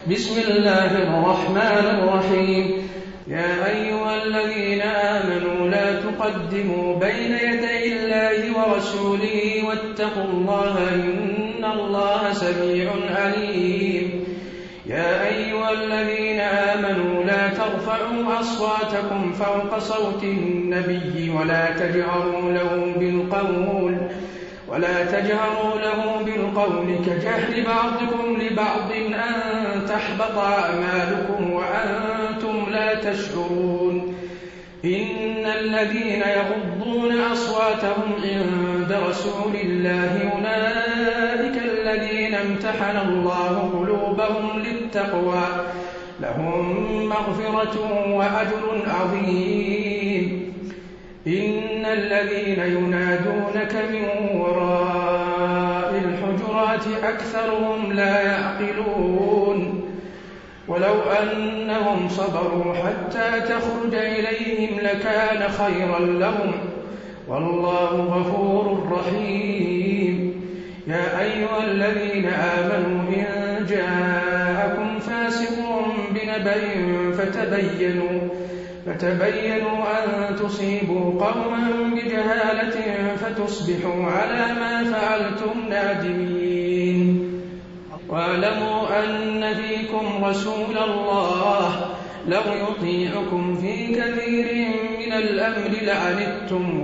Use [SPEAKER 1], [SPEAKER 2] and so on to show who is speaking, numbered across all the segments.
[SPEAKER 1] بسم الله الرحمن الرحيم. يا أيها الذين آمنوا لا تقدموا بين يدي الله ورسوله واتقوا الله إن الله سميع عليم. يا أيها الذين آمنوا لا ترفعوا أصواتكم فوق صوت النبي ولا تجهروا له بالقول كجهر بعضكم لبعض أن تحبط أعمالكم وأنتم لا تشعرون. إن الذين يغضون أصواتهم عند رسول الله أولئك الذين امتحن الله قلوبهم للتقوى لهم مغفرة وأجر عظيم. إن الذين ينادونك من وراء الحجرات أكثرهم لا يعقلون. ولو أنهم صبروا حتى تخرج إليهم لكان خيرا لهم والله غفور رحيم. يا أيها الذين آمنوا إن جاءكم فاسق بنبأ فتبينوا أن تصيبوا قوما بجهالة فتصبحوا على ما فعلتم نادمين. واعلموا أن فيكم رسول الله لو يطيعكم في كثير من الأمر لعنتم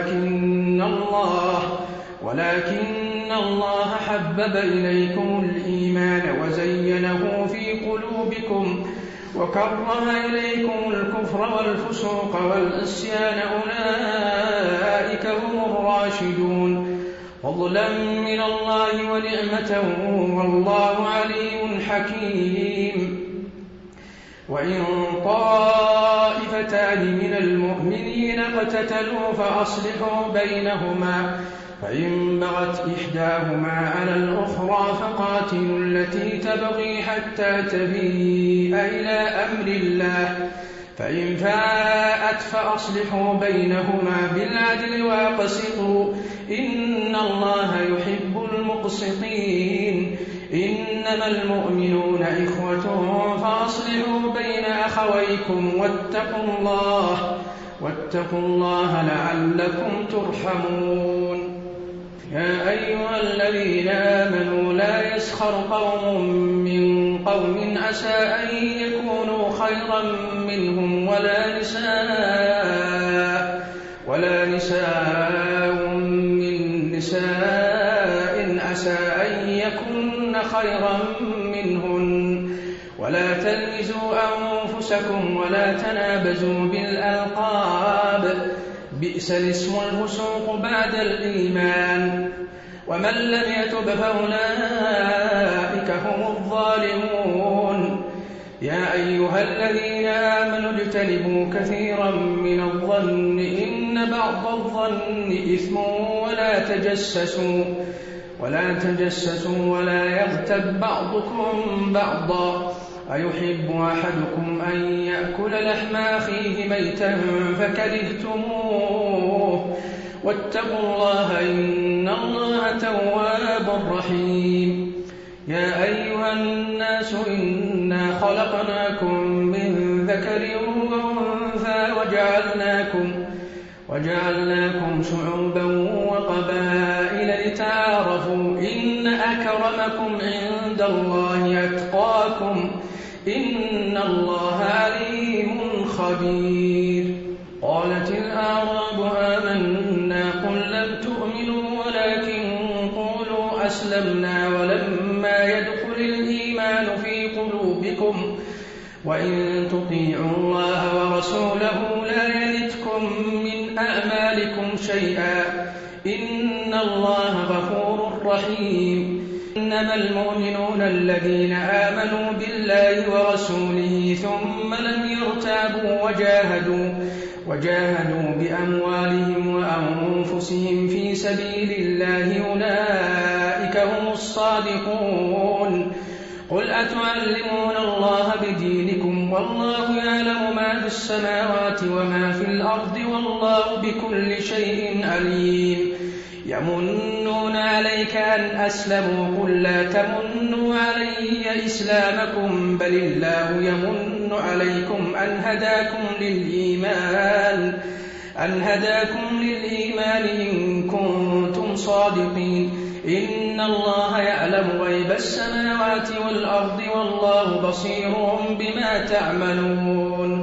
[SPEAKER 1] ولكن الله حبب إليكم الإيمان وزينه في قلوبكم وكره إليكم الكفر والفسوق والعصيان أولئك هم الراشدون فضلا من الله ونعمة والله عليم حكيم. وإن طائفتان من المؤمنين اقتتلوا فأصلحوا بينهما فإن بغت إحداهما على الأخرى فقاتلوا التي تبغي حتى تفيء إلى أمر الله فإن فاءت فأصلحوا بينهما بالعدل وأقسطوا إن الله يحب المقسطين. إنما المؤمنون إخوة فأصلحوا بين أخويكم واتقوا الله لعلكم ترحمون. يا أيها الذين آمنوا لا يسخر قوم من قوم عسى أن يكونوا خيرا منهم ولا نساء من نساء عسى أن يكن خيرا منهن ولا تلمزوا أنفسكم ولا تنابزوا بالألقاب بئس الاسم الفسوق بعد الإيمان ومن لم يتب فأولئك هم الظالمون. يا أيها الذين آمنوا اجتنبوا كثيرا من الظن إن بعض الظن إثم ولا تجسسوا ولا يغتب بعضكم بعضا أيحب أحدكم أن يأكل لحم أخيه ميتا فكرهتموه واتقوا الله إن الله تواب رحيم. يا أيها الناس إنا خلقناكم من ذكر وأنثى وجعلناكم شعوبا وقبائل لتعارفوا إن أكرمكم عند الله أتقاكم إن الله عليم خبير. قالت الأعراب آمنا قل لم تؤمنوا ولكن قولوا أسلمنا ولما يدخل الإيمان في قلوبكم وإن تطيعوا الله ورسوله لا يلتكم من أعمالكم شيئا إن الله غفور رحيم. إنما المؤمنون الذين آمنوا بالله ورسوله ثم لم يرتابوا وجاهدوا بأموالهم وأنفسهم في سبيل الله أولئك هم الصادقون. قل أتعلمون الله بدينكم والله يعلم ما في السماوات وما في الأرض والله بكل شيء عليم. يمنون عليك أن أسلموا قل لا تمنوا علي إسلامكم بل الله يمن عليكم أن هداكم للإيمان إن كنتم صادقين إن الله يعلم غيب السماوات والأرض والله بصير بما تعملون